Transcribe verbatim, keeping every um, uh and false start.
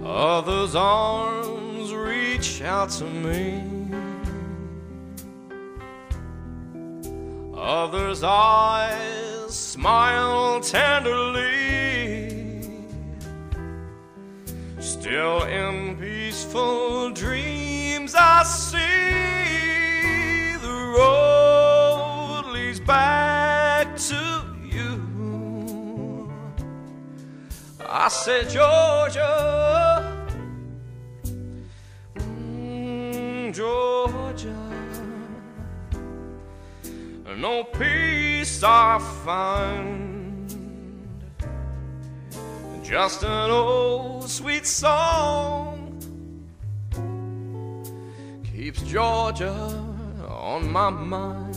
Others' arms reach out to me. Others' eyes smile tenderly. Still in peaceful dreams I see the road leads back to you. I said, Georgia, mm, Georgia, no peace I find, just an old sweet song keeps Georgia on my mind.